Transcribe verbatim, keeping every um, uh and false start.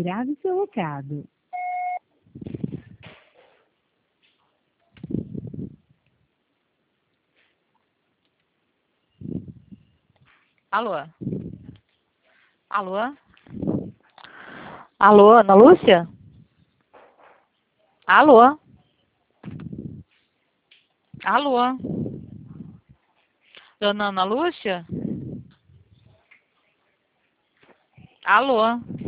grave seu recado. Alô? Alô? Alô, Ana Lúcia? Alô? Alô? Dona Ana Lúcia? Alô?